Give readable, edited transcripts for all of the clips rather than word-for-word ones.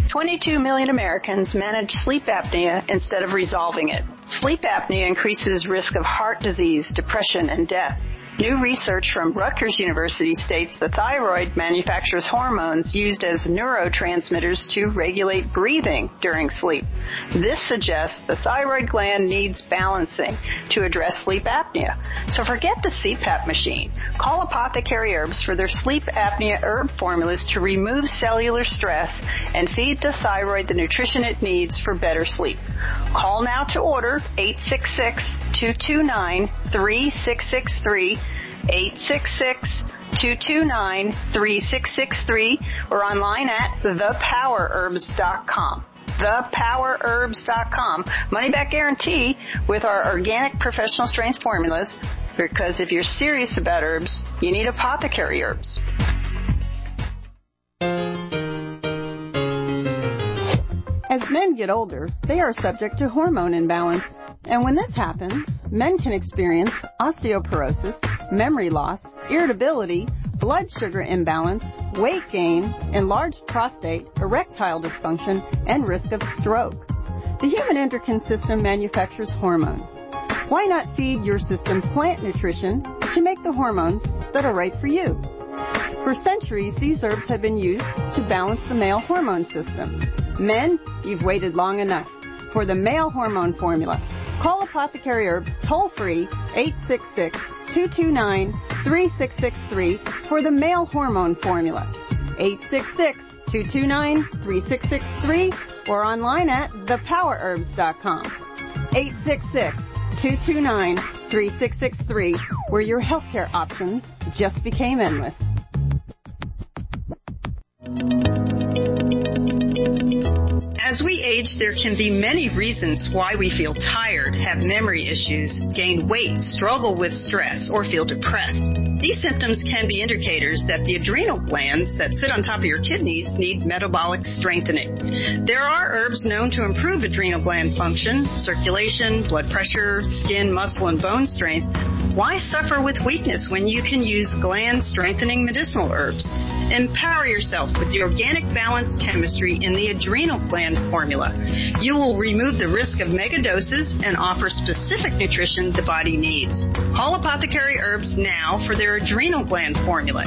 22 million Americans manage sleep apnea instead of resolving it. Sleep apnea increases risk of heart disease, depression, and death. New research from Rutgers University states the thyroid manufactures hormones used as neurotransmitters to regulate breathing during sleep. This suggests the thyroid gland needs balancing to address sleep apnea. So forget the CPAP machine. Call Apothecary Herbs for their sleep apnea herb formulas to remove cellular stress and feed the thyroid the nutrition it needs for better sleep. Call now to order 866-229-3663, 866-229-3663, or online at thepowerherbs.com. Thepowerherbs.com. Money back guarantee with our organic professional strength formulas, because if you're serious about herbs, you need Apothecary Herbs. As men get older, they are subject to hormone imbalance. And when this happens, men can experience osteoporosis, memory loss, irritability, blood sugar imbalance, weight gain, enlarged prostate, erectile dysfunction, and risk of stroke. The human endocrine system manufactures hormones. Why not feed your system plant nutrition to make the hormones that are right for you? For centuries, these herbs have been used to balance the male hormone system. Men, you've waited long enough for the male hormone formula. Call Apothecary Herbs toll-free 866-229-3663 for the male hormone formula. 866-229-3663 or online at thepowerherbs.com. 866-229-3663, where your healthcare options just became endless. As we age, there can be many reasons why we feel tired, have memory issues, gain weight, struggle with stress, or feel depressed. These symptoms can be indicators that the adrenal glands that sit on top of your kidneys need metabolic strengthening. There are herbs known to improve adrenal gland function, circulation, blood pressure, skin, muscle, and bone strength. Why suffer with weakness when you can use gland-strengthening medicinal herbs? Empower yourself with the organic balanced chemistry in the adrenal gland formula. You will remove the risk of mega doses and offer specific nutrition the body needs. Call Apothecary Herbs now for their adrenal gland formula,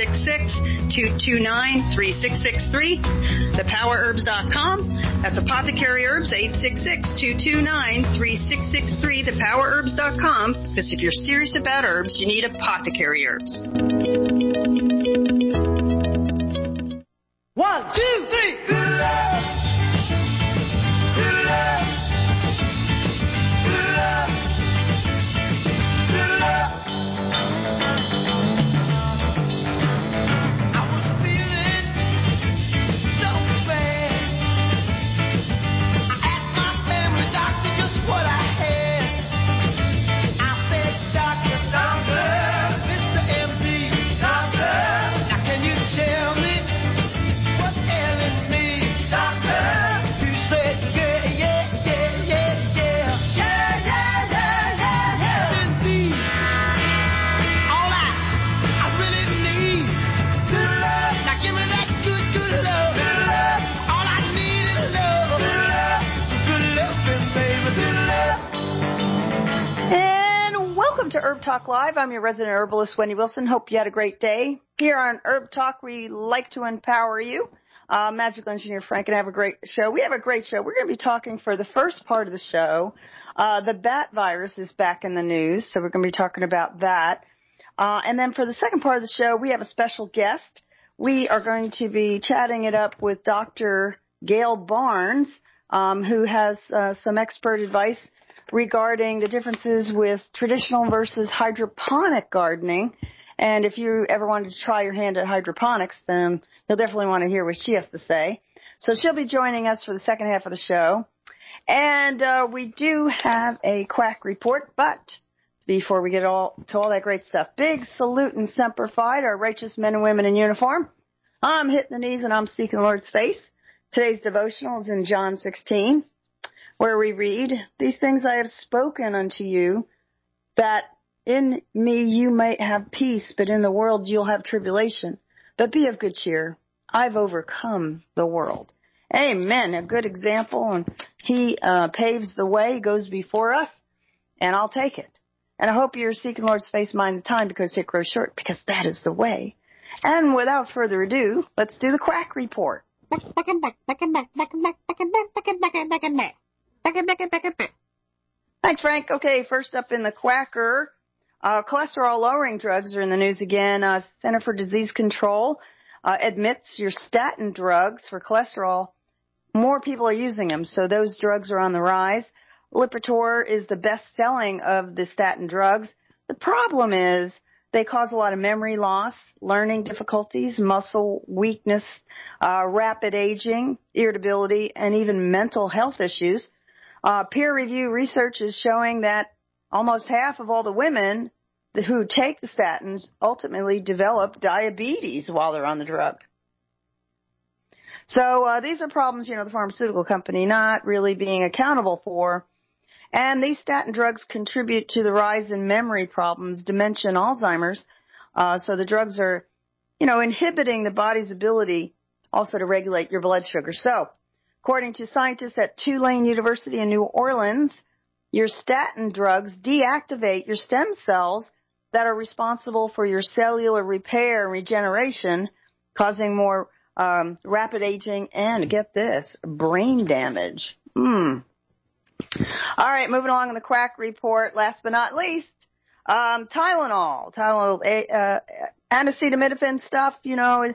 866-229-3663, thepowerherbs.com. That's Apothecary Herbs, 866-229-3663, thepowerherbs.com, because if you're serious about herbs, you need Apothecary Herbs. 1, 2, 3. Good love. Good love. Good love. Good love. I was feeling so bad. I asked my family doctor just what I had. I said, Doctor, Mr. MD, doctor, now can you tell me? To Herb Talk Live. I'm your resident herbalist, Wendy Wilson. Hope you had a great day. Here on Herb Talk, we like to empower you. Magical Engineer Frank and I have a great show. We have a great show. We're going to be talking for the first part of the show. The bat virus is back in the news, so we're going to be talking about that. And then for the second part of the show, we have a special guest. We are going to be chatting it up with Dr. Gail Barnes, who has some expert advice regarding the differences with traditional versus hydroponic gardening. And if you ever wanted to try your hand at hydroponics, then you'll definitely want to hear what she has to say. So she'll be joining us for the second half of the show. And we do have a quack report, but before we get to all that great stuff, big salute and semper fi, our righteous men and women in uniform. I'm hitting the knees and I'm seeking the Lord's face. Today's devotional is in John 16. Where we read, "These things I have spoken unto you, that in me you might have peace, but in the world you'll have tribulation. But be of good cheer. I've overcome the world." Amen. A good example, and he paves the way, goes before us, and I'll take it. And I hope you're seeking Lord's face, mind, and time, because it grows short, because that is the way. And without further ado, let's do the quack report. Thanks, Frank. Okay, first up in the quacker, cholesterol-lowering drugs are in the news again. Center for Disease Control admits your statin drugs for cholesterol, more people are using them, so those drugs are on the rise. Lipitor is the best-selling of the statin drugs. The problem is they cause a lot of memory loss, learning difficulties, muscle weakness, rapid aging, irritability, and even mental health issues. Peer-reviewed research is showing that almost half of all the women who take the statins ultimately develop diabetes while they're on the drug. So these are problems, the pharmaceutical company not really being accountable for. And these statin drugs contribute to the rise in memory problems, dementia, and Alzheimer's. So the drugs are, inhibiting the body's ability also to regulate your blood sugar. So according to scientists at Tulane University in New Orleans, your statin drugs deactivate your stem cells that are responsible for your cellular repair and regeneration, causing more rapid aging and, get this, brain damage. All right, moving along in the quack report, last but not least, Tylenol, acetaminophen stuff, the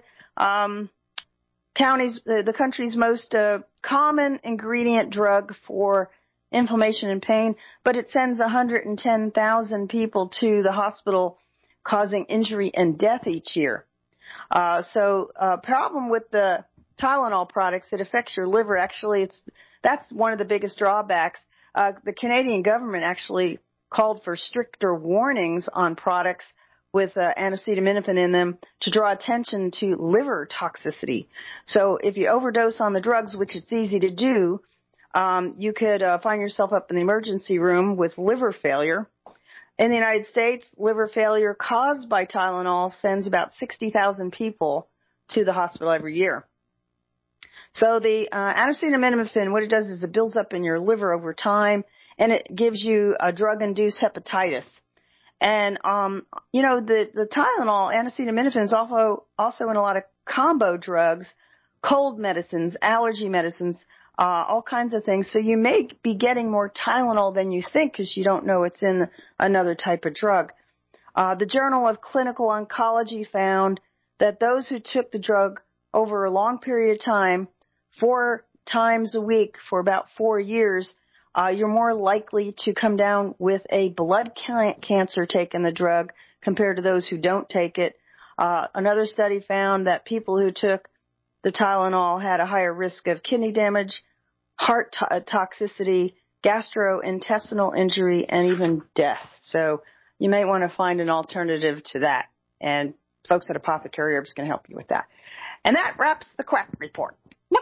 country's most common ingredient drug for inflammation and pain, but it sends 110,000 people to the hospital, causing injury and death each year. Problem with the Tylenol products, it affects your liver. Actually, that's one of the biggest drawbacks. The Canadian government actually called for stricter warnings on products with acetaminophen in them to draw attention to liver toxicity. So if you overdose on the drugs, which it's easy to do, you could find yourself up in the emergency room with liver failure. In the United States, liver failure caused by Tylenol sends about 60,000 people to the hospital every year. So the acetaminophen, what it does is it builds up in your liver over time, and it gives you a drug-induced hepatitis. And, the Tylenol, acetaminophen is also in a lot of combo drugs, cold medicines, allergy medicines, all kinds of things. So you may be getting more Tylenol than you think because you don't know it's in another type of drug. The Journal of Clinical Oncology found that those who took the drug over a long period of time, 4 times a week for about 4 years, you're more likely to come down with a blood cancer taking the drug compared to those who don't take it. Another study found that people who took the Tylenol had a higher risk of kidney damage, heart toxicity, gastrointestinal injury, and even death. So you may want to find an alternative to that. And folks at Apothecary Herbs can help you with that. And that wraps the quack report.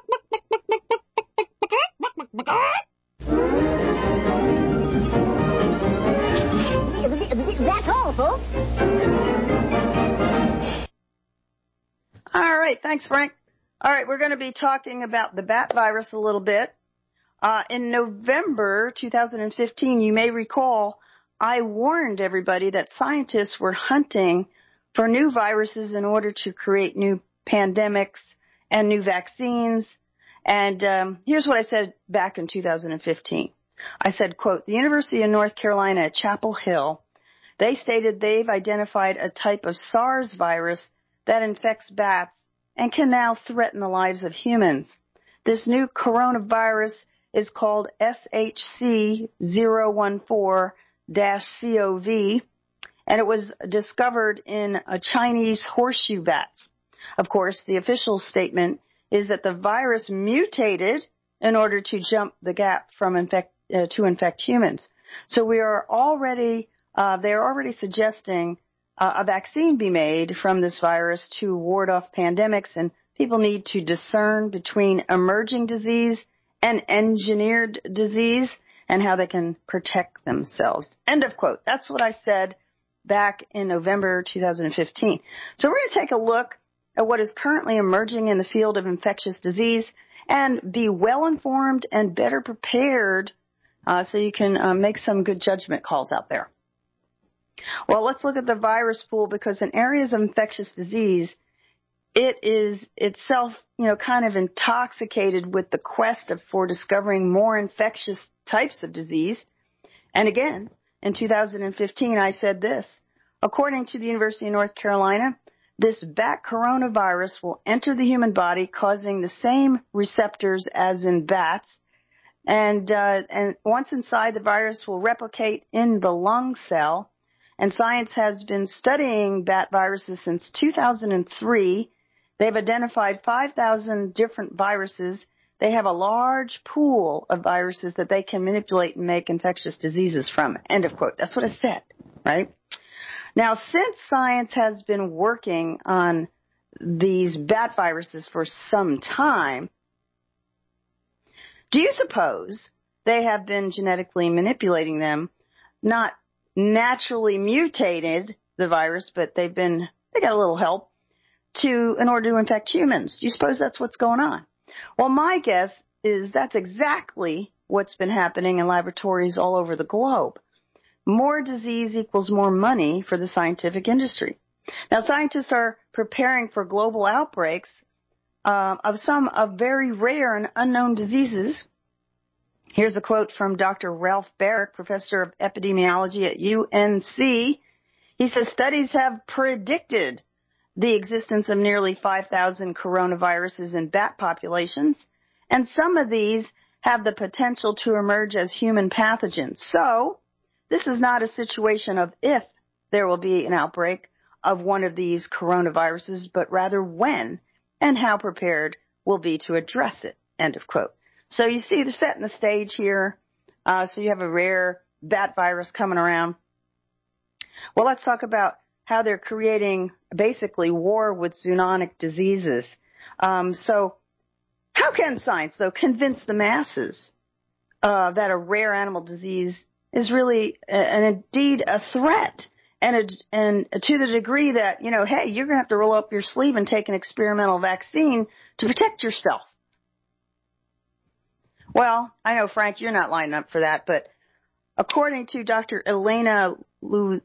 That's all, folks. All right. Thanks, Frank. All right. We're going to be talking about the bat virus a little bit. In November 2015, you may recall, I warned everybody that scientists were hunting for new viruses in order to create new pandemics and new vaccines. And here's what I said back in 2015. I said, quote, the University of North Carolina at Chapel Hill, they stated they've identified a type of SARS virus that infects bats and can now threaten the lives of humans. This new coronavirus is called SHC014-CoV, and it was discovered in a Chinese horseshoe bats. Of course, the official statement is that the virus mutated in order to jump the gap from to infect humans. So they are already suggesting a vaccine be made from this virus to ward off pandemics, and people need to discern between emerging disease and engineered disease and how they can protect themselves. End of quote. That's what I said back in November 2015. So we're going to take a look at what is currently emerging in the field of infectious disease and be well informed and better prepared so you can make some good judgment calls out there. Well, let's look at the virus pool, because in areas of infectious disease, it is itself, kind of intoxicated with the quest for discovering more infectious types of disease. And again, in 2015, I said this: according to the University of North Carolina, this bat coronavirus will enter the human body, causing the same receptors as in bats. And once inside, the virus will replicate in the lung cell. And science has been studying bat viruses since 2003. They've identified 5,000 different viruses. They have a large pool of viruses that they can manipulate and make infectious diseases from. End of quote. That's what it said, right? Now, since science has been working on these bat viruses for some time, do you suppose they have been genetically manipulating them, not naturally mutated the virus, but they got a little help in order to infect humans? Do you suppose that's what's going on? Well, my guess is that's exactly what's been happening in laboratories all over the globe. More disease equals more money for the scientific industry. Now, scientists are preparing for global outbreaks of very rare and unknown diseases. Here's a quote from Dr. Ralph Baric, professor of epidemiology at UNC. He says studies have predicted the existence of nearly 5,000 coronaviruses in bat populations, and some of these have the potential to emerge as human pathogens. So, this is not a situation of if there will be an outbreak of one of these coronaviruses, but rather when and how prepared we'll be to address it. End of quote. So you see, they're setting the stage here. So you have a rare bat virus coming around. Well, let's talk about how they're creating basically war with zoonotic diseases. So how can science, though, convince the masses that a rare animal disease is really and indeed a threat? And to the degree that, hey, you're going to have to roll up your sleeve and take an experimental vaccine to protect yourself. Well, I know, Frank, you're not lining up for that, but according to Dr. Elena Luzikit,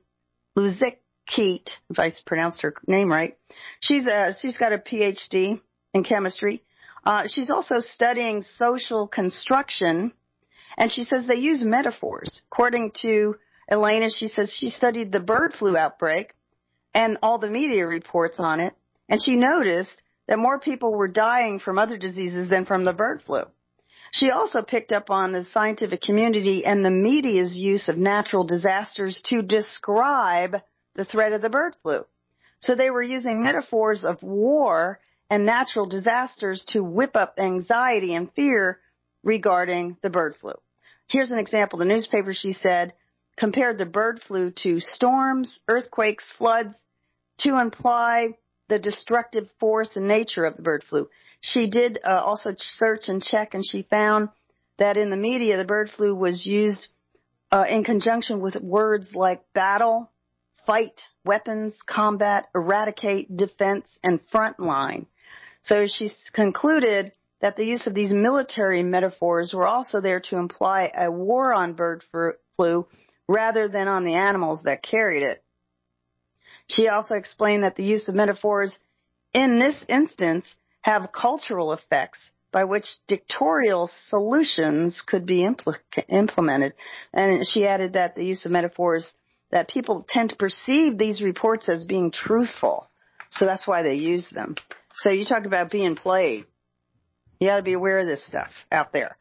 if I pronounced her name right, she's got a PhD in chemistry. She's also studying social construction, and she says they use metaphors. According to Elena, she says she studied the bird flu outbreak and all the media reports on it, and she noticed that more people were dying from other diseases than from the bird flu. She also picked up on the scientific community and the media's use of natural disasters to describe the threat of the bird flu. So they were using metaphors of war and natural disasters to whip up anxiety and fear regarding the bird flu. Here's an example. The newspaper, she said, compared the bird flu to storms, earthquakes, floods, to imply the destructive force and nature of the bird flu. She did also search and check, and she found that in the media, the bird flu was used in conjunction with words like battle, fight, weapons, combat, eradicate, defense, and frontline. So she concluded that the use of these military metaphors were also there to imply a war on bird flu rather than on the animals that carried it. She also explained that the use of metaphors in this instance have cultural effects by which dictatorial solutions could be implemented. And she added that the use of metaphors, that people tend to perceive these reports as being truthful. So that's why they use them. So you talk about being played. You got to be aware of this stuff out there.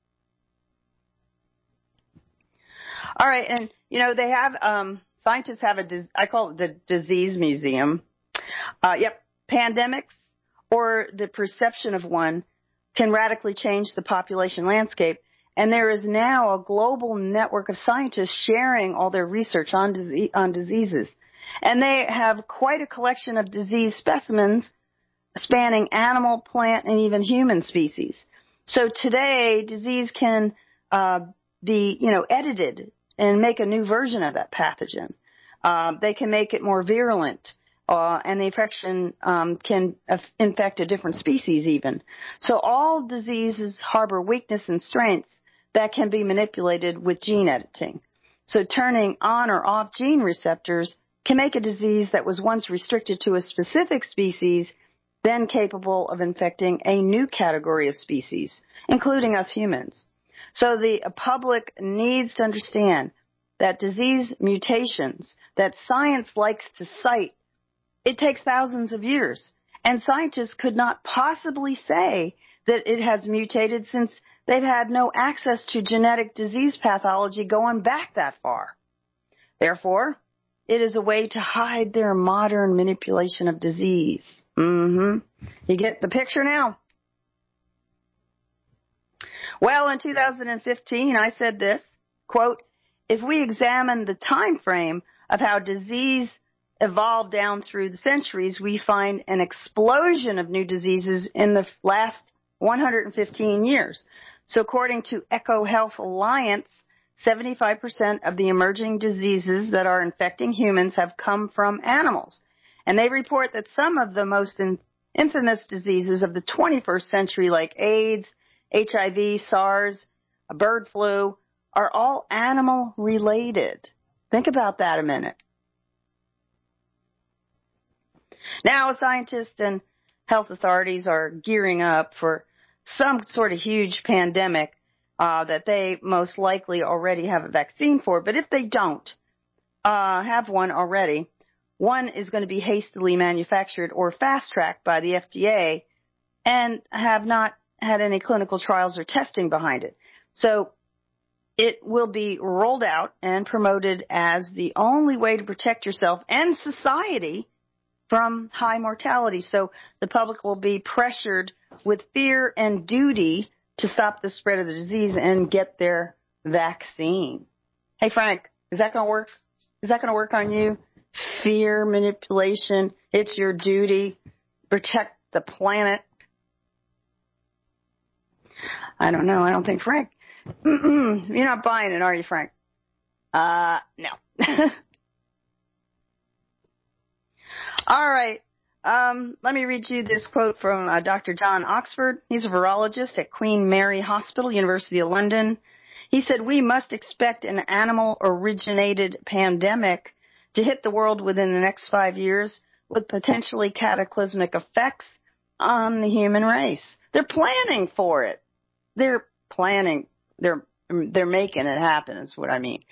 All right. And, they have, scientists have I call it the disease museum. Pandemics, or the perception of one, can radically change the population landscape. And there is now a global network of scientists sharing all their research on diseases. And they have quite a collection of disease specimens spanning animal, plant, and even human species. So today, disease can be, edited and make a new version of that pathogen. They can make it more virulent, and the infection can infect a different species even. So all diseases harbor weakness and strengths that can be manipulated with gene editing. So turning on or off gene receptors can make a disease that was once restricted to a specific species then capable of infecting a new category of species, including us humans. So the public needs to understand that disease mutations that science likes to cite, it takes thousands of years. And scientists could not possibly say that it has mutated since they've had no access to genetic disease pathology going back that far. Therefore, it is a way to hide their modern manipulation of disease. You get the picture now? Well, in 2015, I said this, quote, if we examine the time frame of how disease evolved down through the centuries, we find an explosion of new diseases in the last 115 years. So according to EcoHealth Alliance, 75% of the emerging diseases that are infecting humans have come from animals. And they report that some of the most infamous diseases of the 21st century, like AIDS, HIV, SARS, bird flu, are all animal related. Think about that a minute. Now, scientists and health authorities are gearing up for some sort of huge pandemic that they most likely already have a vaccine for. But if they don't have one already, one is going to be hastily manufactured or fast-tracked by the FDA and have not had any clinical trials or testing behind it. So it will be rolled out and promoted as the only way to protect yourself and society from high mortality. So the public will be pressured with fear and duty to stop the spread of the disease and get their vaccine. Hey, Frank, is that going to work? Is that going to work on you? Fear, manipulation, it's your duty. Protect the planet. I don't know. I don't think Frank. You're not buying it, are you, Frank? No. All right. Let me read you this quote from Dr. John Oxford. He's a virologist at Queen Mary Hospital, University of London. He said, we must expect an animal-originated pandemic to hit the world within the next 5 years with potentially cataclysmic effects on the human race. They're planning for it. They're planning. They're making it happen is what I mean.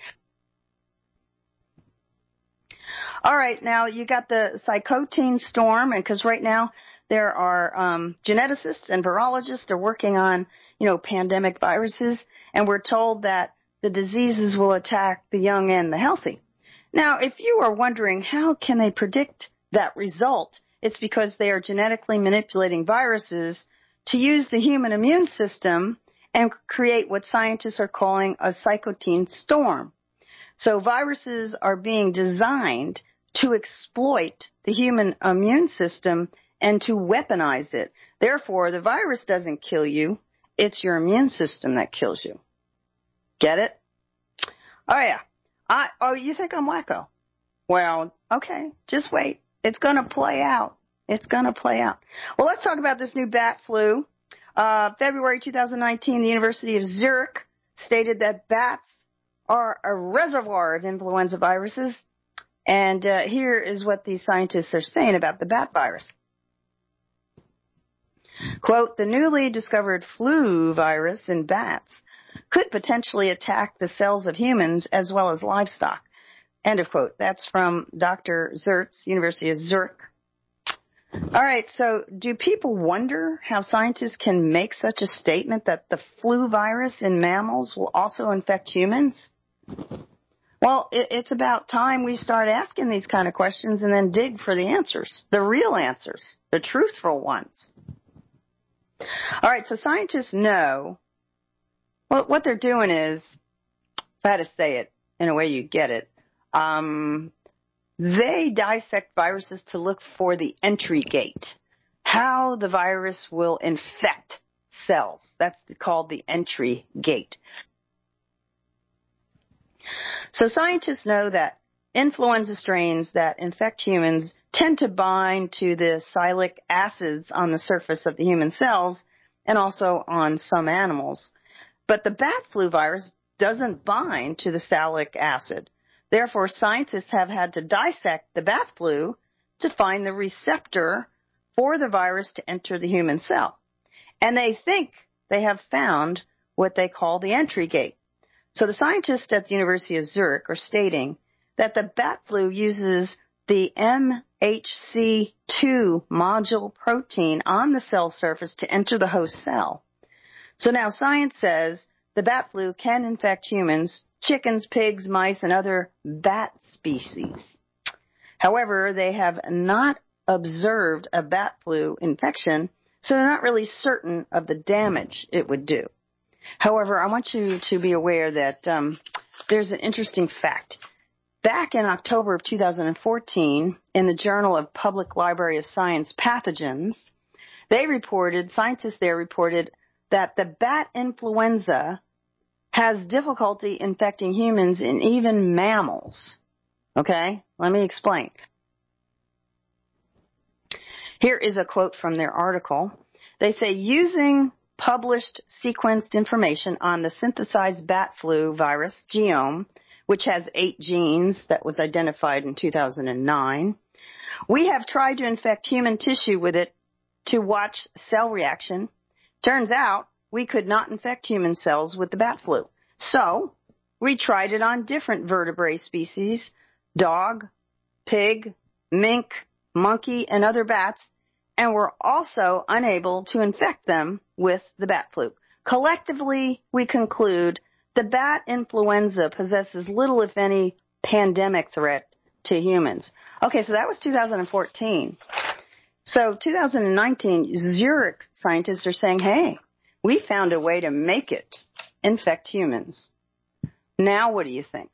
All right, now you got the cytokine storm, and because right now there are geneticists and virologists are working on, pandemic viruses, and we're told that the diseases will attack the young and the healthy. Now, if you are wondering how can they predict that result, it's because they are genetically manipulating viruses to use the human immune system and create what scientists are calling a cytokine storm. So viruses are being designed to exploit the human immune system and to weaponize it. Therefore, the virus doesn't kill you. It's your immune system that kills you. Get it? Oh, yeah. You think I'm wacko? Well, okay. Just wait. It's going to play out. It's going to play out. Well, let's talk about this new bat flu. February 2019, the University of Zurich stated that bats are a reservoir of influenza viruses. And here is what these scientists are saying about the bat virus. Quote, the newly discovered flu virus in bats could potentially attack the cells of humans as well as livestock. End of quote. That's from Dr. Zertz, University of Zurich. All right, so do people wonder how scientists can make such a statement that the flu virus in mammals will also infect humans? Well, it's about time we start asking these kind of questions and then dig for the answers, the real answers, the truthful ones. All right, so scientists know, well, what they're doing is, if I had to say it in a way you get it, they dissect viruses to look for the entry gate, how the virus will infect cells. That's called the entry gate. So scientists know that influenza strains that infect humans tend to bind to the sialic acids on the surface of the human cells and also on some animals. But the bat flu virus doesn't bind to the salic acid. Therefore, scientists have had to dissect the bat flu to find the receptor for the virus to enter the human cell. And they think they have found what they call the entry gate. So the scientists at the University of Zurich are stating that the bat flu uses the MHC2 module protein on the cell surface to enter the host cell. So now science says the bat flu can infect humans, chickens, pigs, mice, and other bat species. However, they have not observed a bat flu infection, so they're not really certain of the damage it would do. However, I want you to be aware that there's an interesting fact. Back in October of 2014, in the Journal of Public Library of Science Pathogens, scientists there reported that the bat influenza has difficulty infecting humans and even mammals. Okay, let me explain. Here is a quote from their article. They say, using published sequenced information on the synthesized bat flu virus genome, which has 8 genes that was identified in 2009, we have tried to infect human tissue with it to watch cell reaction. Turns out we could not infect human cells with the bat flu. So we tried it on different vertebrate species, dog, pig, mink, monkey, and other bats, and were also unable to infect them with the bat flu. Collectively, we conclude the bat influenza possesses little, if any, pandemic threat to humans. Okay, so that was 2014. So 2019, Zurich scientists are saying, hey, we found a way to make it infect humans. Now what do you think?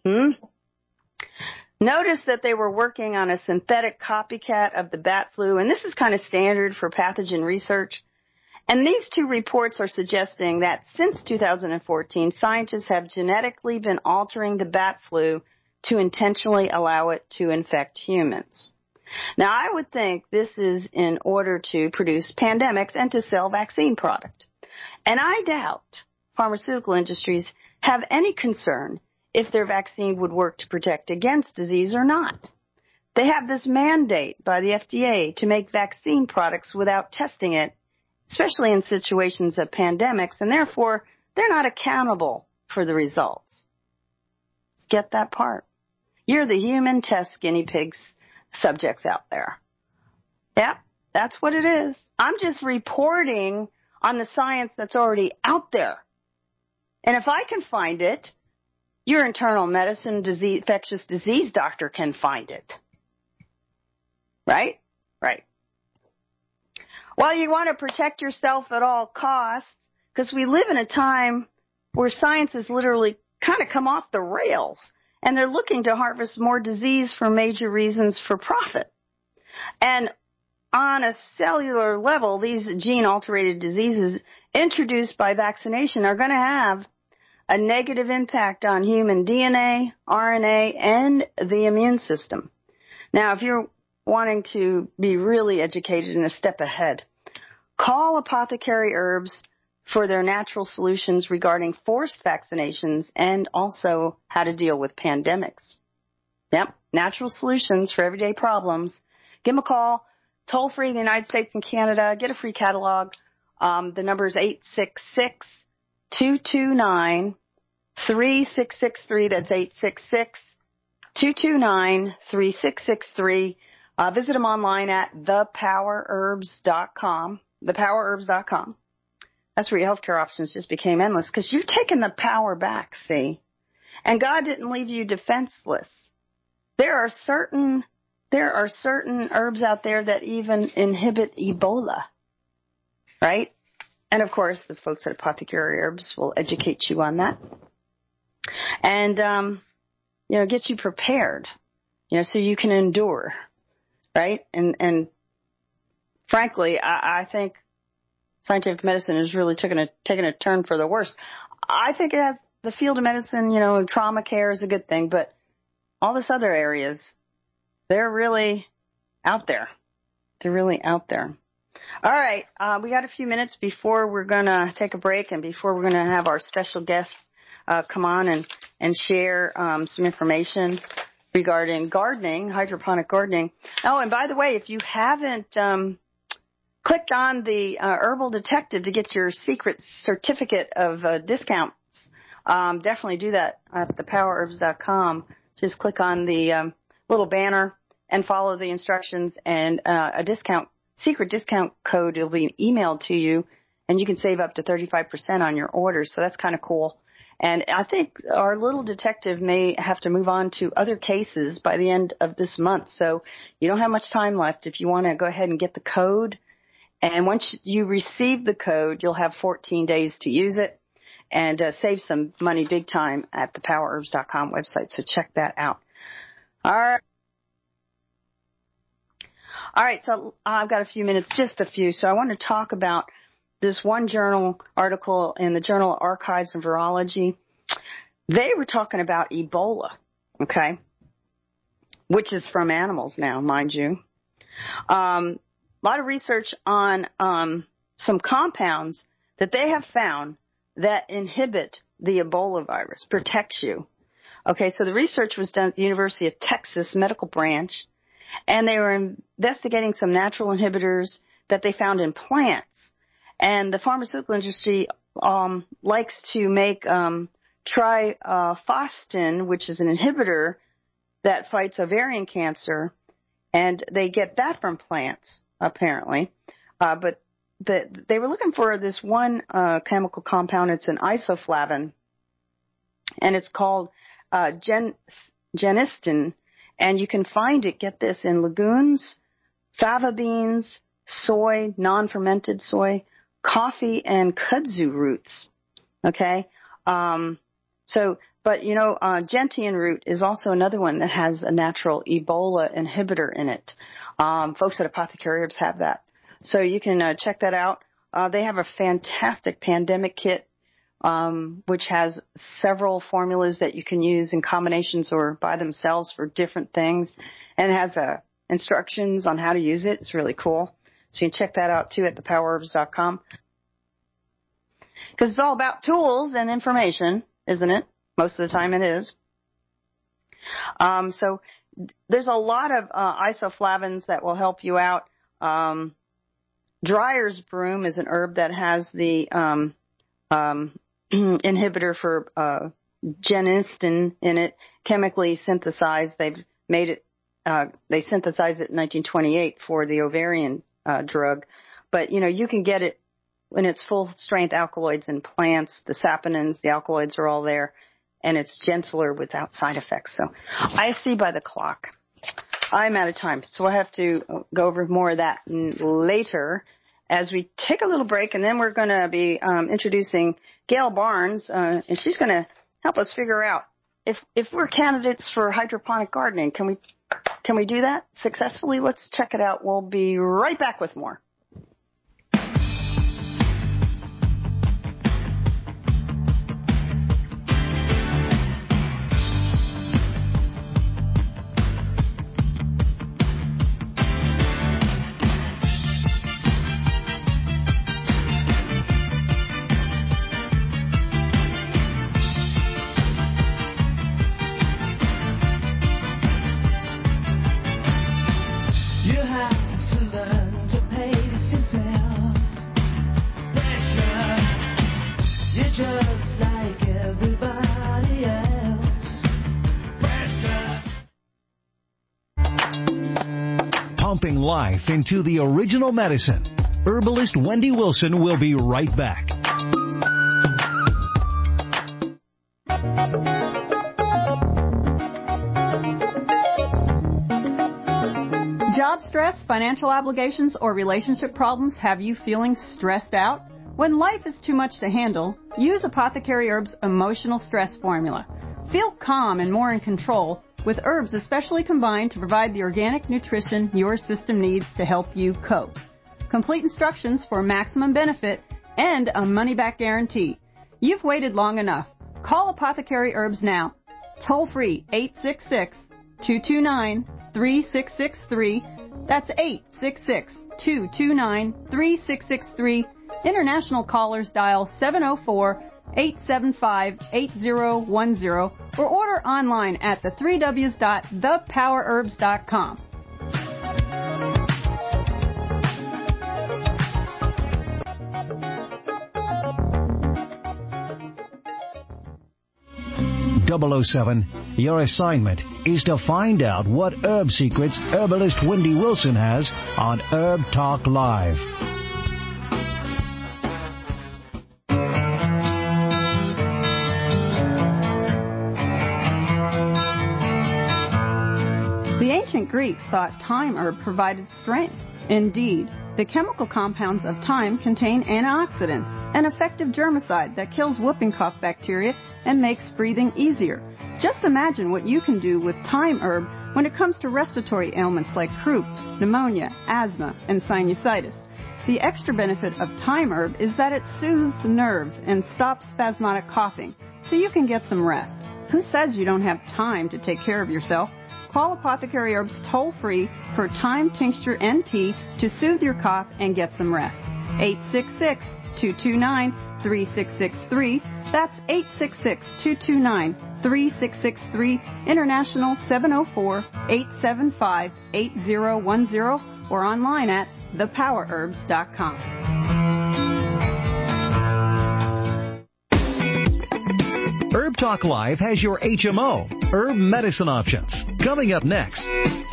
Notice that they were working on a synthetic copycat of the bat flu, and this is kind of standard for pathogen research. And these two reports are suggesting that since 2014, scientists have genetically been altering the bat flu to intentionally allow it to infect humans. Now, I would think this is in order to produce pandemics and to sell vaccine product. And I doubt pharmaceutical industries have any concern if their vaccine would work to protect against disease or not. They have this mandate by the FDA to make vaccine products without testing it, especially in situations of pandemics, and therefore they're not accountable for the results. Get that part. You're the human test guinea pigs subjects out there. Yep, that's what it is. I'm just reporting on the science that's already out there. And if I can find it, your internal medicine infectious disease doctor can find it. Right? Right. Well, you want to protect yourself at all costs, because we live in a time where science has literally kind of come off the rails, and they're looking to harvest more disease for major reasons for profit. And on a cellular level, these gene-alterated diseases introduced by vaccination are going to have a negative impact on human DNA, RNA, and the immune system. Now, if you're wanting to be really educated and a step ahead, call Apothecary Herbs for their natural solutions regarding forced vaccinations and also how to deal with pandemics. Yep, natural solutions for everyday problems. Give them a call, toll free in the United States and Canada. Get a free catalog. The number is 866-229-3663. That's 866-229-3663. Visit them online at thepowerherbs.com. Thepowerherbs.com. That's where your healthcare options just became endless, because you've taken the power back, see? And God didn't leave you defenseless. There are certain herbs out there that even inhibit Ebola, right? And of course, the folks at Apothecary Herbs will educate you on that. And, get you prepared, so you can endure, right? And frankly, I think scientific medicine has really taken a turn for the worse. I think it has the field of medicine, trauma care is a good thing, but all this other areas, they're really out there. They're really out there. All right, we got a few minutes before we're going to take a break and before we're going to have our special guest come on and share some information regarding gardening, hydroponic gardening. Oh, and by the way, if you haven't clicked on the Herbal Detective to get your secret certificate of discounts, definitely do that at thepowerherbs.com. Just click on the little banner and follow the instructions, and a secret discount code will be emailed to you, and you can save up to 35% on your orders. So that's kind of cool. And I think our little detective may have to move on to other cases by the end of this month. So you don't have much time left if you want to go ahead and get the code. And once you receive the code, you'll have 14 days to use it and save some money big time at the powerherbs.com website. So check that out. All right. So I've got a few minutes, just a few. So I want to talk about this one journal article in the Journal of Archives and Virology. They were talking about Ebola, okay, which is from animals now, mind you. A lot of research on some compounds that they have found that inhibit the Ebola virus, protects you. Okay, so the research was done at the University of Texas Medical Branch, and they were investigating some natural inhibitors that they found in plants. And the pharmaceutical industry likes to make trifostin, which is an inhibitor that fights ovarian cancer, and they get that from plants, apparently. But they were looking for this one chemical compound. It's an isoflavin, and it's called genistin, and you can find it, get this, in legumes, fava beans, soy, non-fermented soy, coffee, and kudzu roots. Okay? Gentian root is also another one that has a natural Ebola inhibitor in it. Folks at Apothecary Herbs have that. So you can check that out. They have a fantastic pandemic kit, which has several formulas that you can use in combinations or by themselves for different things, and it has instructions on how to use it. It's really cool. So you can check that out, too, at thepowerherbs.com. Because it's all about tools and information, isn't it? Most of the time it is. So there's a lot of isoflavins that will help you out. Dryer's broom is an herb that has the inhibitor for genistin in it, chemically synthesized. They've made it. They synthesized it in 1928 for the ovarian drug, but you can get it in its full strength alkaloids in plants. The saponins, the alkaloids are all there, and it's gentler without side effects. So I see by the clock I'm out of time, so we'll have to go over more of that later as we take a little break, and then we're going to be introducing Gail Barnes, and she's going to help us figure out if we're candidates for hydroponic gardening. Can we do that successfully? Let's check it out. We'll be right back with more. Pumping life into the original medicine. Herbalist Wendy Wilson will be right back. Job stress, financial obligations, or relationship problems have you feeling stressed out? When life is too much to handle, use Apothecary Herbs' emotional stress formula. Feel calm and more in control with herbs especially combined to provide the organic nutrition your system needs to help you cope. Complete instructions for maximum benefit and a money-back guarantee. You've waited long enough. Call Apothecary Herbs now. Toll free 866 866-229-3663. That's 866-229-3663. International callers dial 704-875-8010 or order online at the3ws.thepowererbs.com. .007, your assignment is to find out what herb secrets herbalist Wendy Wilson has on Herb Talk Live. The ancient Greeks thought thyme herb provided strength. Indeed, the chemical compounds of thyme contain antioxidants, an effective germicide that kills whooping cough bacteria and makes breathing easier. Just imagine what you can do with thyme herb when it comes to respiratory ailments like croup, pneumonia, asthma, and sinusitis. The extra benefit of thyme herb is that it soothes the nerves and stops spasmodic coughing, so you can get some rest. Who says you don't have time to take care of yourself? Call Apothecary Herbs toll-free for thyme tincture and tea to soothe your cough and get some rest. 866-229-3663. That's 866-229-3663. International 704-875-8010 or online at thepowererbs.com. Herb Talk Live has your HMO, herb medicine options. Coming up next.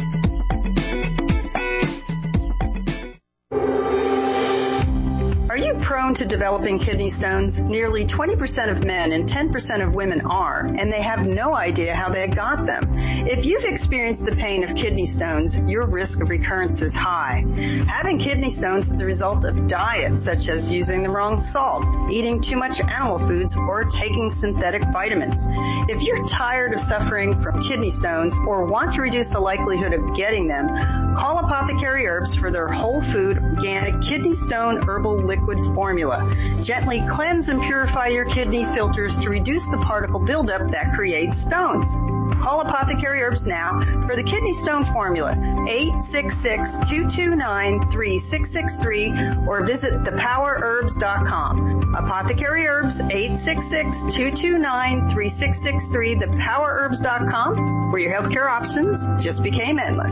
Are you prone to developing kidney stones? Nearly 20% of men and 10% of women are, and they have no idea how they got them. If you've experienced the pain of kidney stones, your risk of recurrence is high. Having kidney stones is the result of diets such as using the wrong salt, eating too much animal foods, or taking synthetic vitamins. If you're tired of suffering from kidney stones or want to reduce the likelihood of getting them, call Apothecary Herbs for their whole food, organic kidney stone herbal liquid formula. Gently cleanse and purify your kidney filters to reduce the particle buildup that creates stones. Call Apothecary Herbs now for the kidney stone formula, 866-229-3663, or visit thepowererbs.com. Apothecary Herbs, 866-229-3663, thepowererbs.com, where your healthcare options just became endless.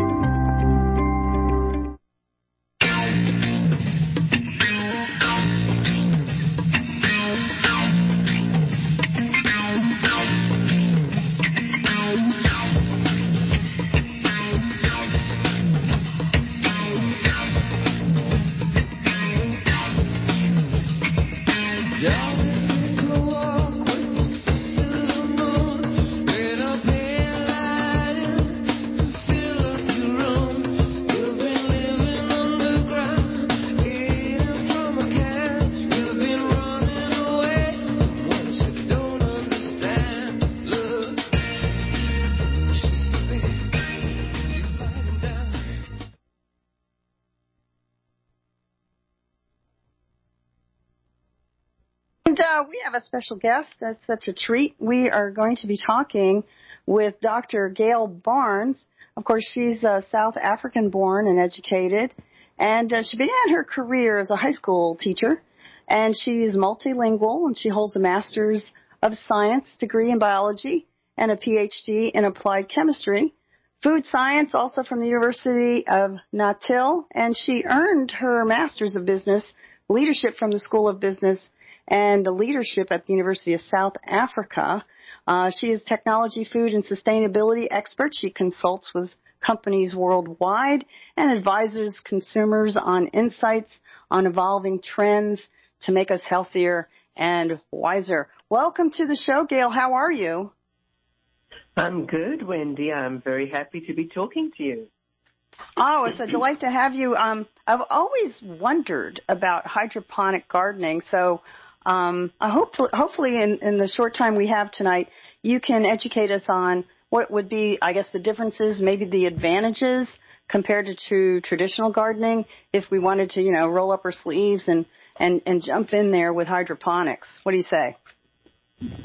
We have a special guest. That's such a treat. We are going to be talking with Dr. Gail Barnes. Of course, she's South African born and educated, and she began her career as a high school teacher, and she is multilingual, and she holds a Master's of Science degree in biology and a PhD in applied chemistry, food science, also from the University of Natal, and she earned her Master's of Business Leadership from the School of Business and the Leadership at the University of South Africa. She is technology, food, and sustainability expert. She consults with companies worldwide and advises consumers on insights on evolving trends to make us healthier and wiser. Welcome to the show, Gail. How are you? I'm good, Wendy. I'm very happy to be talking to you. Oh, it's a delight to have you. I've always wondered about hydroponic gardening, so hopefully in the short time we have tonight, you can educate us on what would be, I guess, the differences, maybe the advantages compared to traditional gardening if we wanted to, roll up our sleeves and jump in there with hydroponics. What do you say?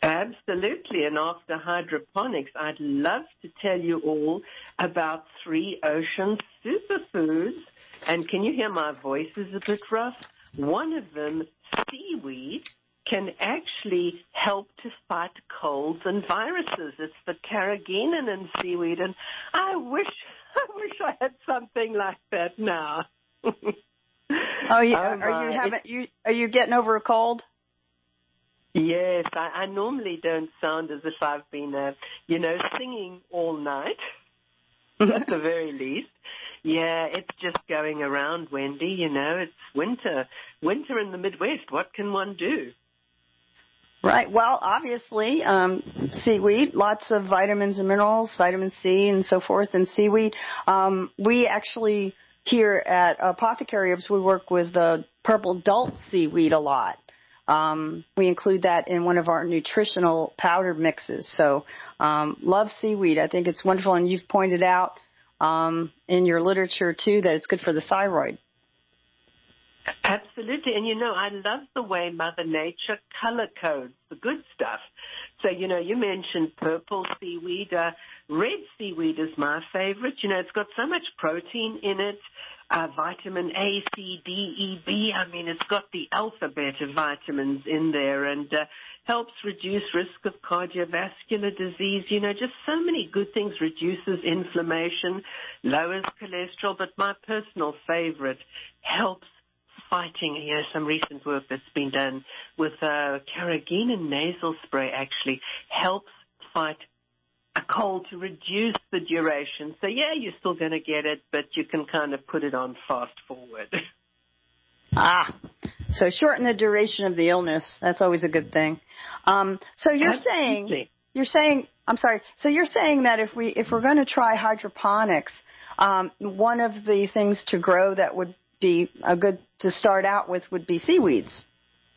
Absolutely. And after hydroponics, I'd love to tell you all about 3 ocean superfoods. And can you hear my voice is a bit rough? One of them, seaweed, can actually help to fight colds and viruses. It's the carrageenan in seaweed. And I wish I had something like that now. Are you getting over a cold? Yes, I normally don't sound as if I've been, singing all night, at the very least. Yeah, it's just going around, Wendy. It's winter in the Midwest. What can one do? Right. Well, obviously, seaweed, lots of vitamins and minerals, vitamin C and so forth in seaweed. We actually, here at Apothecary Herbs, we work with the purple Dalt seaweed a lot. We include that in one of our nutritional powder mixes. So, love seaweed. I think it's wonderful. And you've pointed out, in your literature too, that it's good for the thyroid. Absolutely. And, I love the way Mother Nature color codes the good stuff. So, you mentioned purple seaweed. Red seaweed is my favorite. It's got so much protein in it. Vitamin A, C, D, E, B. I mean, it's got the alphabet of vitamins in there and helps reduce risk of cardiovascular disease. Just so many good things. Reduces inflammation, lowers cholesterol. But my personal favorite, helps fighting, some recent work that's been done with carrageenan nasal spray actually helps fight a cold to reduce the duration. So, you're still going to get it, but you can kind of put it on fast forward. So shorten the duration of the illness. That's always a good thing. So you're saying that if we're going to try hydroponics, one of the things to grow that would be a good to start out with would be seaweeds.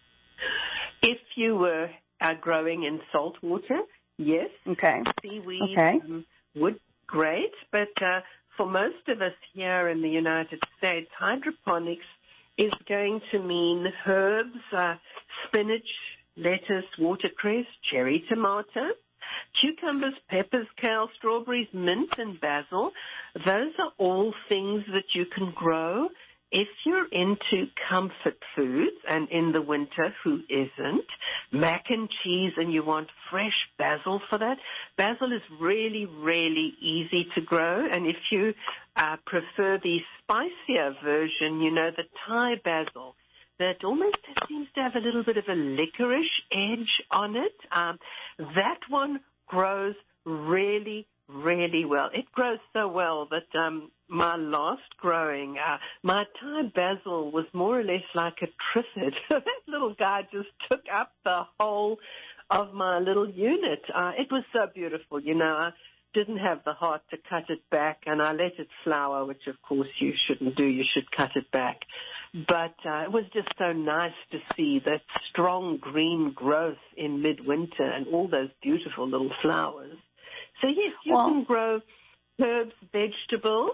If you were growing in salt water, yes. Okay. Seaweed would great, but for most of us here in the United States, hydroponics is going to mean herbs, spinach, lettuce, watercress, cherry tomato, cucumbers, peppers, kale, strawberries, mint, and basil. Those are all things that you can grow. If you're into comfort foods, and in the winter, who isn't, mac and cheese, and you want fresh basil for that, basil is really, really easy to grow. And if you prefer the spicier version, the Thai basil, that almost seems to have a little bit of a licorice edge on it, that one grows really, really well. It grows so well that my last growing, my Thai basil was more or less like a triffid. That little guy just took up the whole of my little unit. It was so beautiful. I didn't have the heart to cut it back, and I let it flower, which of course you shouldn't do. You should cut it back. But it was just so nice to see that strong green growth in midwinter and all those beautiful little flowers. So, yes, you can grow herbs, vegetables.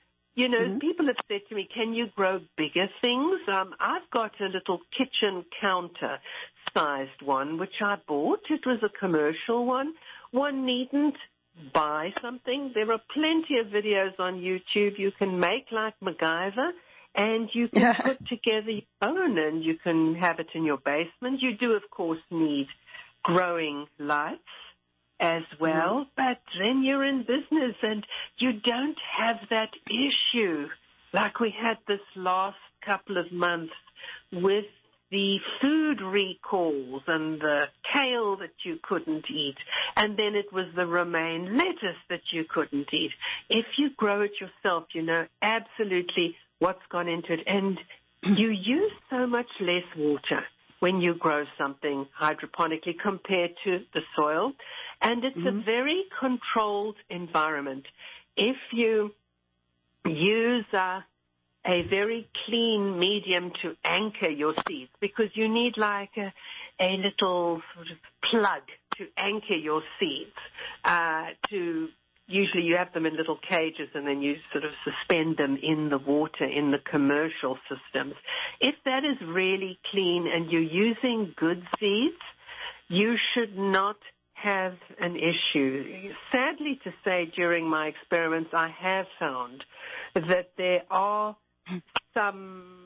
People have said to me, can you grow bigger things? I've got a little kitchen counter-sized one, which I bought. It was a commercial one. One needn't buy something. There are plenty of videos on YouTube. You can make like MacGyver, and you can put together your own, and you can have it in your basement. You do, of course, need growing lights as well, but then you're in business and you don't have that issue like we had this last couple of months with the food recalls and the kale that you couldn't eat, and then it was the romaine lettuce that you couldn't eat. If you grow it yourself, absolutely what's gone into it, and you use so much less water when you grow something hydroponically compared to the soil. And it's a very controlled environment. If you use a very clean medium to anchor your seeds, because you need like a little sort of plug to anchor your seeds, usually you have them in little cages and then you sort of suspend them in the water in the commercial systems. If that is really clean and you're using good seeds, you should not have an issue. Sadly to say, during my experiments, I have found that there are some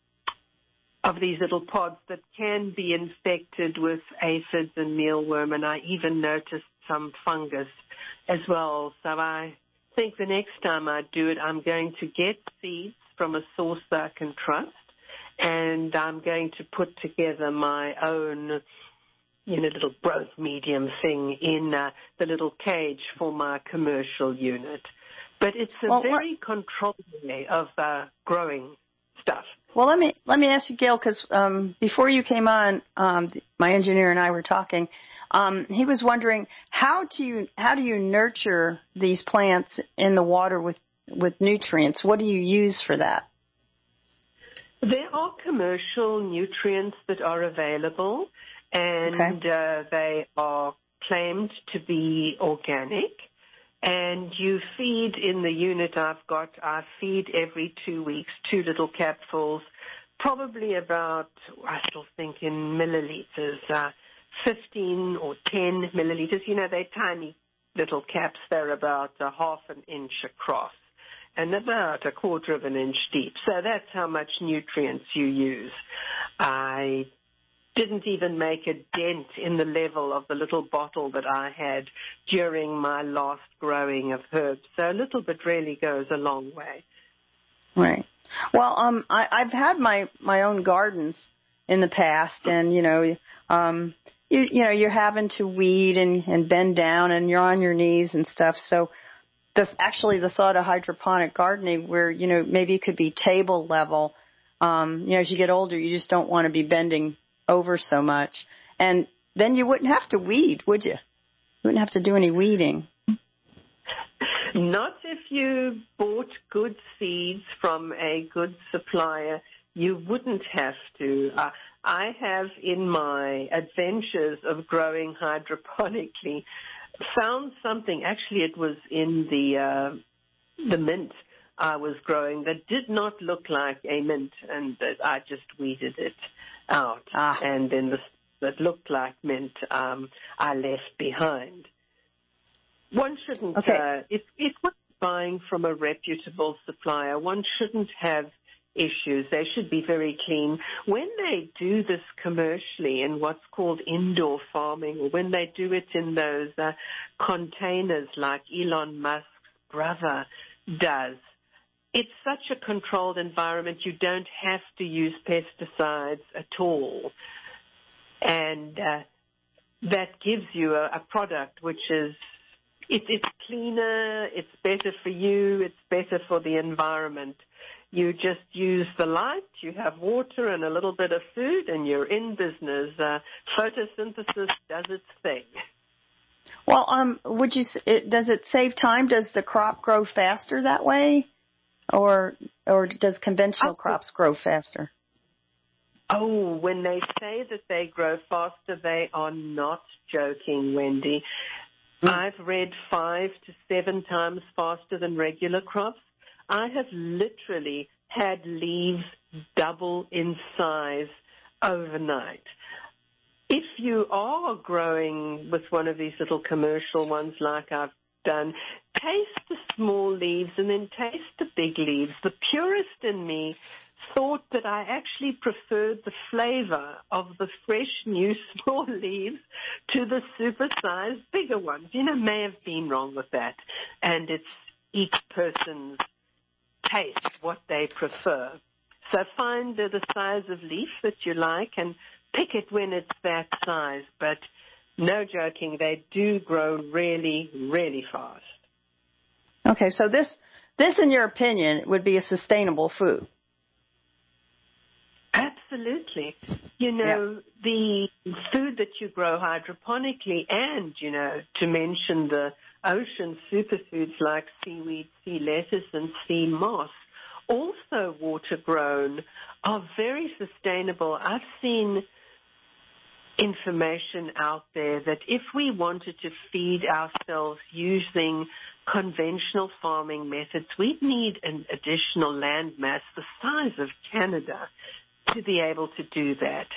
of these little pods that can be infected with aphids and mealworm, and I even noticed some fungus as well. So I think the next time I do it, I'm going to get seeds from a source that I can trust, and I'm going to put together my own, little growth medium thing in the little cage for my commercial unit. But it's a very controlled way of growing stuff. Well, let me ask you, Gail, because before you came on, my engineer and I were talking. He was wondering how do you nurture these plants in the water with nutrients? What do you use for that? There are commercial nutrients that are available, and they are claimed to be organic. And you feed in the unit I feed every 2 weeks, 2 little capfuls, probably about, I still think in milliliters, 15 or 10 milliliters. They're tiny little caps. They're about a half an inch across and about a quarter of an inch deep. So that's how much nutrients you use. I didn't even make a dent in the level of the little bottle that I had during my last growing of herbs. So a little bit really goes a long way. Right. Well, I've had my own gardens in the past, and you're having to weed and bend down, and you're on your knees and stuff. So the thought of hydroponic gardening, where maybe it could be table level. As you get older, you just don't want to be bending over so much, and then you wouldn't have to weed, would you? You wouldn't have to do any weeding. Not if you bought good seeds from a good supplier. You wouldn't have to. I have, in my adventures of growing hydroponically, found something. Actually, it was in the mint I was growing that did not look like a mint, and I just weeded it out. And then that looked like mint, I left behind. One shouldn't, if one's buying from a reputable supplier, one shouldn't have issues. They should be very clean. When they do this commercially in what's called indoor farming, or when they do it in those containers like Elon Musk's brother does, it's such a controlled environment. You don't have to use pesticides at all. And that gives you a product which is, it's cleaner, it's better for you, it's better for the environment. You just use the light, you have water and a little bit of food, and you're in business. Photosynthesis does its thing. Well, does it save time? Does the crop grow faster that way? Or does conventional crops grow faster? Oh, when they say that they grow faster, they are not joking, Wendy. I've read 5 to 7 times faster than regular crops. I have literally had leaves double in size overnight. If you are growing with one of these little commercial ones like I've done, taste the small leaves and then taste the big leaves. The purist in me thought that I actually preferred the flavor of the fresh, new, small leaves to the super-sized, bigger ones. May have been wrong with that. And it's each person's taste, what they prefer. So find the size of leaf that you like and pick it when it's that size. But no joking, they do grow really, really fast. Okay, so this, in your opinion, would be a sustainable food. Absolutely. The food that you grow hydroponically and, to mention the ocean superfoods like seaweed, sea lettuce, and sea moss, also water-grown, are very sustainable. I've seen information out there that if we wanted to feed ourselves using conventional farming methods, we'd need an additional land mass the size of Canada to be able to do that.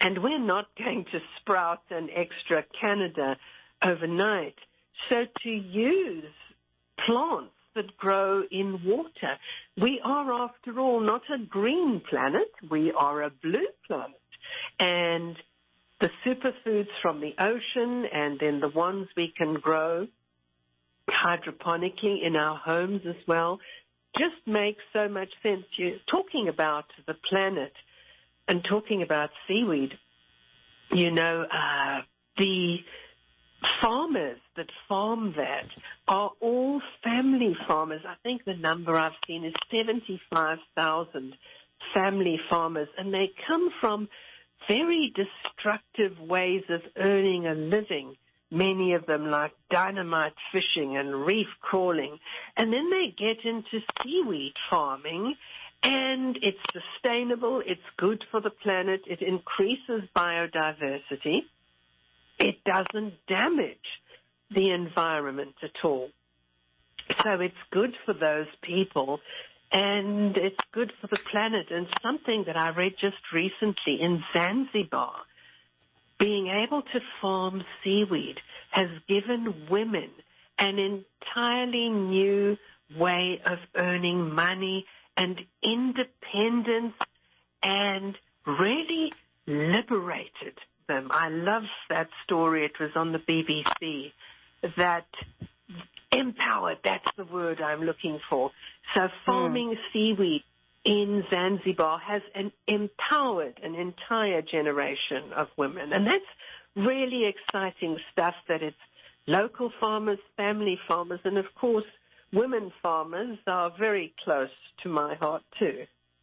And we're not going to sprout an extra Canada overnight. So to use plants that grow in water, we are, after all, not a green planet. We are a blue planet. And the superfoods from the ocean and then the ones we can grow hydroponically in our homes as well just makes so much sense. You're talking about the planet and talking about seaweed. You know, the farmers that farm that are all family farmers. I think the number I've seen is 75,000 family farmers, and they come from very destructive ways of earning a living, many of them like dynamite fishing and reef crawling. And then they get into seaweed farming, and it's sustainable, it's good for the planet, it increases biodiversity, it doesn't damage the environment at all. So it's good for those people, and it's good for the planet. And something that I read just recently in Zanzibar, being able to farm seaweed has given women an entirely new way of earning money and independence, and really liberated them. I love that story. It was on the BBC. That empowered, that's the word I'm looking for. So farming seaweed in Zanzibar has empowered an entire generation of women. And that's really exciting stuff, that it's local farmers, family farmers, and of course women farmers are very close to my heart too.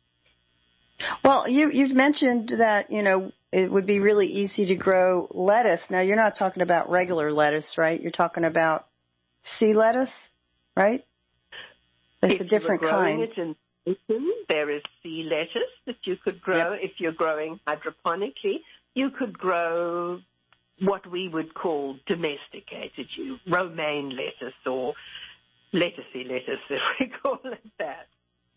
Well, you've mentioned that, you know, it would be really easy to grow lettuce. Now, you're not talking about regular lettuce, right? You're talking about sea lettuce, right? It's a different kind. If you're growing it in there is sea lettuce that you could grow. Yep. If you're growing hydroponically, you could grow what we would call domesticated, romaine lettuce or lettucey lettuce, if we call it that.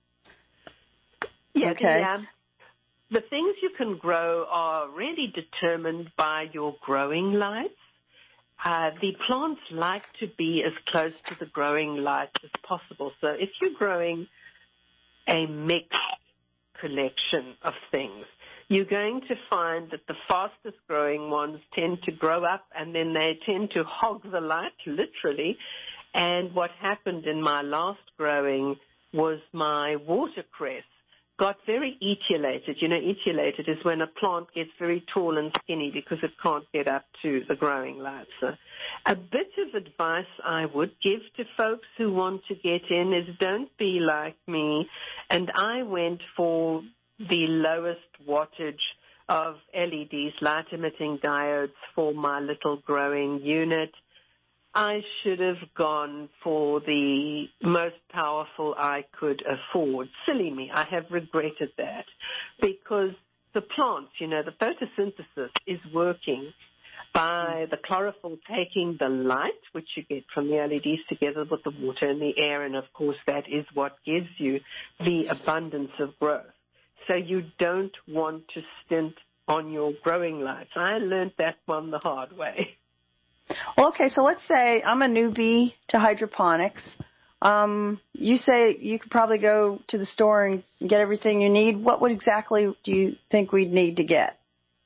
Yeah, okay. The things you can grow are really determined by your growing lights. The plants like to be as close to the growing lights as possible. So if you're growing a mixed collection of things, you're going to find that the fastest growing ones tend to grow up, and then they tend to hog the light, literally. And what happened in my last growing was my watercress got very etiolated. You know, etiolated is when a plant gets very tall and skinny because it can't get up to the growing lights. So a bit of advice I would give to folks who want to get in is don't be like me. And I went for the lowest wattage of LEDs, light-emitting diodes, for my little growing unit. I should have gone for the most powerful I could afford. Silly me. I have regretted that, because the plants, you know, the photosynthesis is working by the chlorophyll taking the light, which you get from the LEDs, together with the water and the air, and of course that is what gives you the abundance of growth. So you don't want to stint on your growing lights. I learned that one the hard way. Well, okay, so let's say I'm a newbie to hydroponics. You say you could probably go to the store and get everything you need. What would exactly do you think we'd need to get?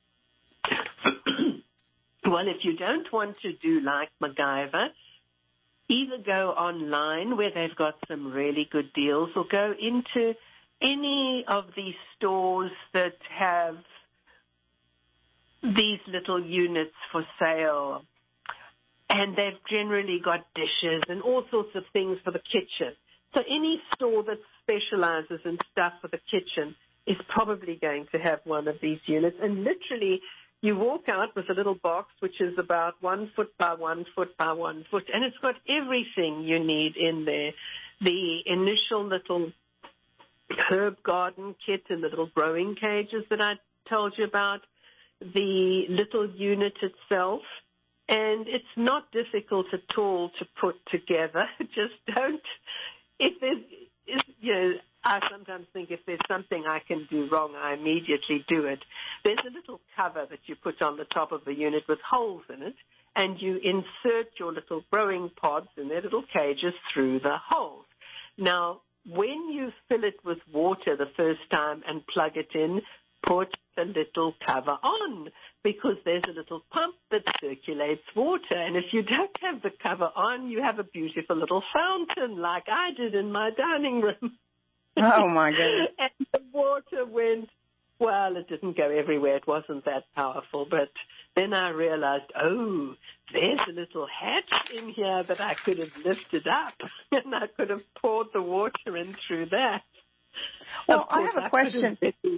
Well, if you don't want to do like MacGyver, either go online where they've got some really good deals, or go into any of these stores that have these little units for sale. And they've generally got dishes and all sorts of things for the kitchen. So any store that specializes in stuff for the kitchen is probably going to have one of these units. And literally, you walk out with a little box which is about 1 foot by 1 foot by 1 foot, and it's got everything you need in there. The initial little herb garden kit and the little growing cages that I told you about, the little unit itself. And it's not difficult at all to put together. Just don't, if there's, you know, I sometimes think if there's something I can do wrong, I immediately do it. There's a little cover that you put on the top of the unit with holes in it, and you insert your little growing pods in their little cages through the holes. Now, when you fill it with water the first time and plug it in, put the little cover on, because there's a little pump that circulates water. And if you don't have the cover on, you have a beautiful little fountain like I did in my dining room. Oh, my goodness. And the water went, well, it didn't go everywhere. It wasn't that powerful. But then I realized, oh, there's a little hatch in here that I could have lifted up, and I could have poured the water in through that. Well, I have a question.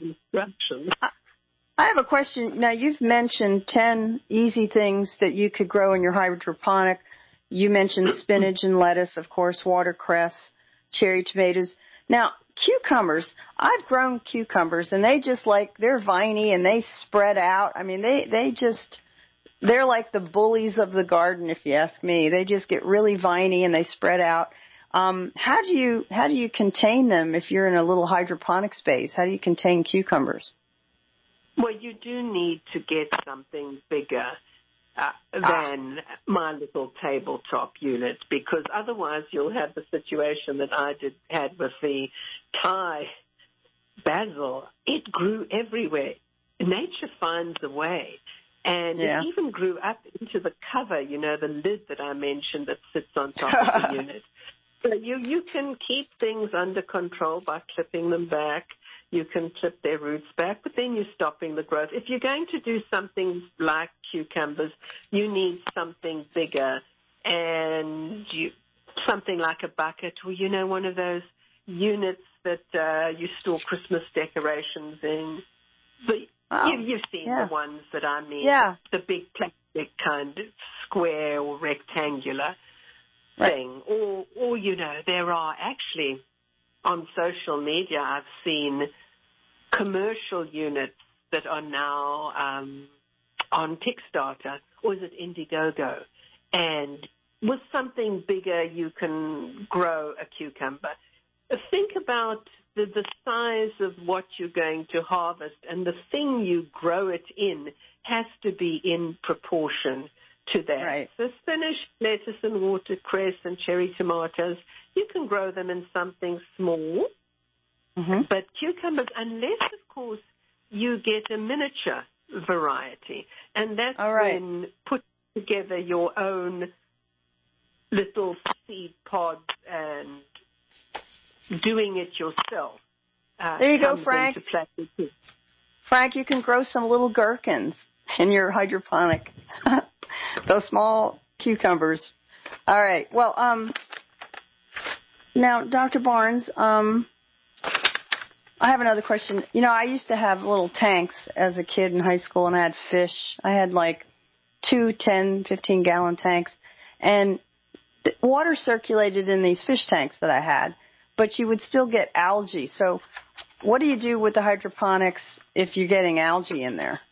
I have a question. Now, you've mentioned 10 easy things that you could grow in your hydroponic. You mentioned spinach and lettuce, of course, watercress, cherry tomatoes. Now, cucumbers, I've grown cucumbers, and they just they're viney and they spread out. I mean, they're like the bullies of the garden, if you ask me. They just get really viney and they spread out. How do you contain them if you're in a little hydroponic space? How do you contain cucumbers? Well, you do need to get something bigger than my little tabletop unit, because otherwise you'll have the situation that I had with the Thai basil. It grew everywhere. Nature finds a way. And it even grew up into the cover, the lid that I mentioned that sits on top of the unit. So you can keep things under control by clipping them back. You can clip their roots back, but then you're stopping the growth. If you're going to do something like cucumbers, you need something bigger, and something like a bucket, or, one of those units that you store Christmas decorations in. You've seen the ones that I mean, the big plastic kind of square or rectangular thing. Or, there are actually, on social media, I've seen commercial units that are now on Kickstarter, or is it Indiegogo? And with something bigger, you can grow a cucumber. Think about the size of what you're going to harvest, and the thing you grow it in has to be in proportion to that. Right. So spinach, lettuce, and watercress and cherry tomatoes, you can grow them in something small. Mm-hmm. But cucumbers, unless, of course, you get a miniature variety, and that's when put together your own little seed pods and doing it yourself. There you go, Frank. Frank, you can grow some little gherkins in your hydroponic. Those small cucumbers. All right. Well, now, Dr. Barnes, I have another question. I used to have little tanks as a kid in high school, and I had fish. I had 2 10, 15-gallon tanks, and water circulated in these fish tanks that I had, but you would still get algae. So what do you do with the hydroponics if you're getting algae in there?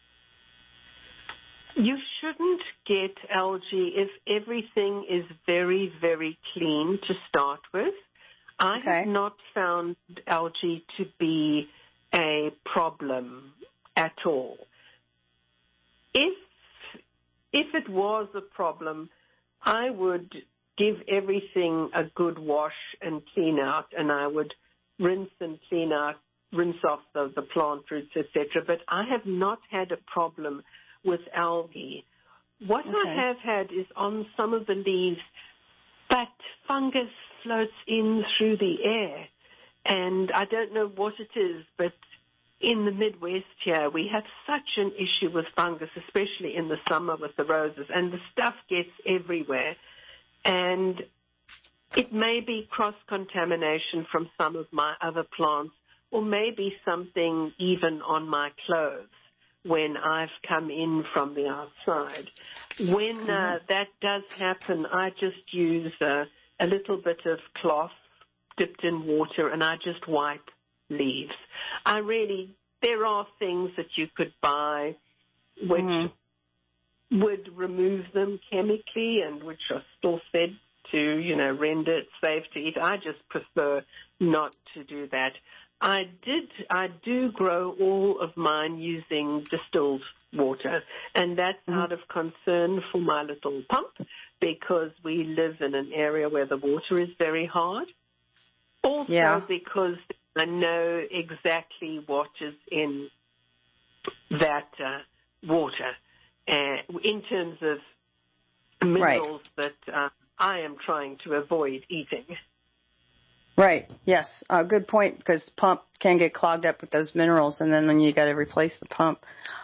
You shouldn't get algae if everything is very, very clean to start with. I have not found algae to be a problem at all. If it was a problem, I would give everything a good wash and clean out, and I would rinse off the plant roots, etc. But I have not had a problem with algae. What I have had is on some of the leaves, that fungus floats in through the air. And I don't know what it is, but in the Midwest here, we have such an issue with fungus, especially in the summer with the roses, and the stuff gets everywhere. And it may be cross-contamination from some of my other plants, or maybe something even on my clothes when I've come in from the outside. When that does happen, I just use a little bit of cloth dipped in water, and I just wipe leaves. There are things that you could buy which would remove them chemically and which are still fed to, render it safe to eat. I just prefer not to do that. I do grow all of mine using distilled water, and that's out of concern for my little pump because we live in an area where the water is very hard. Also because I know exactly what is in that water in terms of minerals that I am trying to avoid eating. Right. Yes. Good point, because the pump can get clogged up with those minerals, and then you got to replace the pump.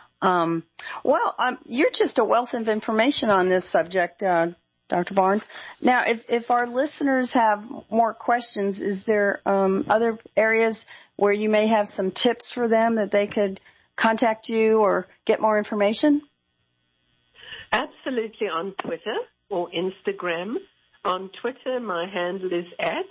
You're just a wealth of information on this subject, Dr. Barnes. Now, if our listeners have more questions, is there other areas where you may have some tips for them that they could contact you or get more information? Absolutely, on Twitter or Instagram. On Twitter, my handle is at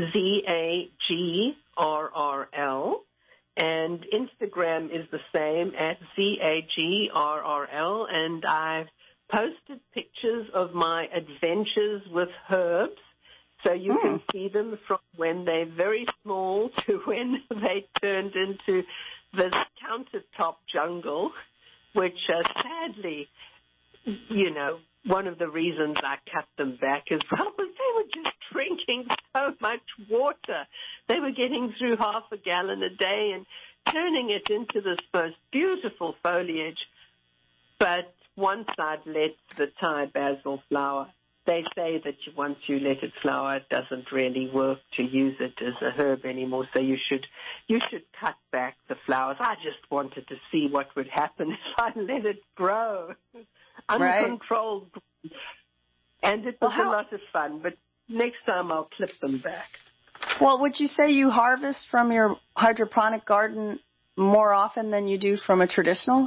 ZAGRRL, and Instagram is the same, at ZAGRRL, and I've posted pictures of my adventures with herbs, so you can see them from when they're very small to when they turned into this countertop jungle, which sadly, one of the reasons I cut them back as well was they were just drinking so much water. They were getting through half a gallon a day and turning it into this most beautiful foliage. But once I'd let the Thai basil flower, they say that once you let it flower, it doesn't really work to use it as a herb anymore. So you should cut back the flowers. I just wanted to see what would happen if I let it grow. Uncontrolled. Right. And it was a lot of fun, but next time I'll clip them back. Well, would you say you harvest from your hydroponic garden more often than you do from a traditional?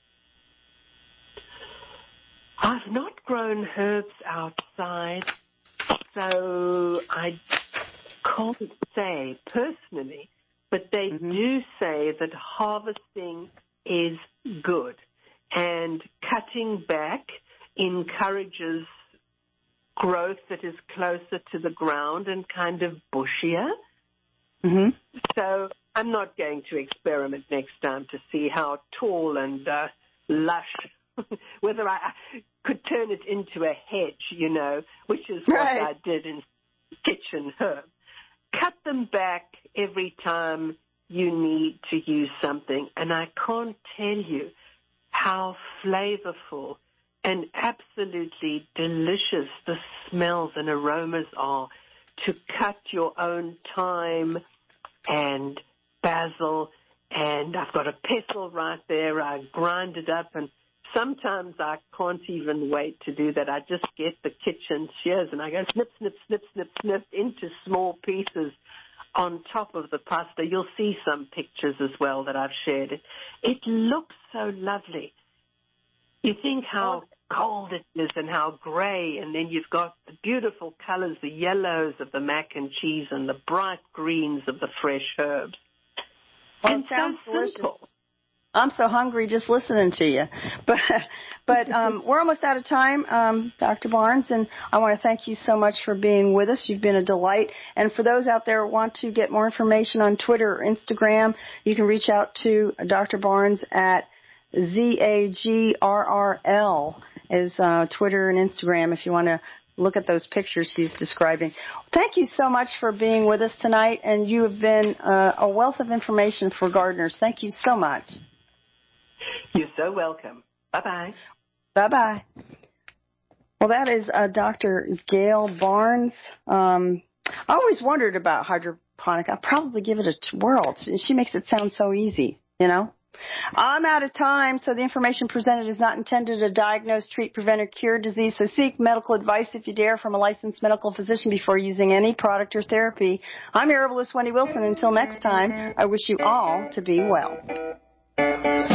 I've not grown herbs outside, so I can't say personally, but they do say that harvesting is good. And cutting back encourages growth that is closer to the ground and kind of bushier. Mm-hmm. So I'm not going to experiment next time to see how tall and lush, whether I could turn it into a hedge, which is what I did in kitchen herb. Cut them back every time you need to use something, and I can't tell you how flavorful and absolutely delicious the smells and aromas are to cut your own thyme and basil. And I've got a pestle right there. I grind it up, and sometimes I can't even wait to do that. I just get the kitchen shears and I go snip, snip, snip, snip, snip into small pieces on top of the pasta. You'll see some pictures as well that I've shared. It looks so lovely. You think how cold it is and how gray, and then you've got the beautiful colors, the yellows of the mac and cheese and the bright greens of the fresh herbs. Well, it sounds delicious. I'm so hungry just listening to you. But we're almost out of time, Dr. Barnes, and I want to thank you so much for being with us. You've been a delight. And for those out there who want to get more information on Twitter or Instagram, you can reach out to Dr. Barnes at ZAGRRL is Twitter and Instagram if you want to look at those pictures he's describing. Thank you so much for being with us tonight, and you have been a wealth of information for gardeners. Thank you so much. You're so welcome. Bye-bye. Bye-bye. Well, that is Dr. Gail Barnes. I always wondered about hydroponic. I'll probably give it a whirl. She makes it sound so easy, I'm out of time, so the information presented is not intended to diagnose, treat, prevent, or cure disease. So seek medical advice if you dare from a licensed medical physician before using any product or therapy. I'm your herbalist, Wendy Wilson. Until next time, I wish you all to be well.